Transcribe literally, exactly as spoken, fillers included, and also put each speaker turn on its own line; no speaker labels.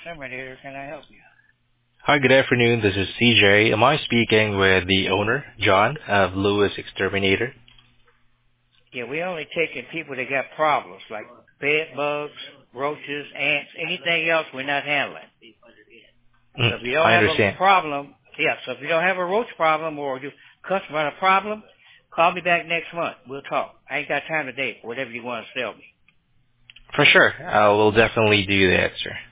Exterminator. Can I help you?
Hi, good afternoon. This is C J. Am I speaking with the owner, John, of Lewis Exterminator?
Yeah, we only taking people that got problems like bed bugs, roaches, ants, anything else we're not handling.
Mm,
So if you don't
I
have a
understand.
problem, yeah, so if you don't have a roach problem or you customer had a problem, call me back next month. We'll talk. I ain't got time today for whatever you want to sell me.
For sure. I will definitely do that, sir.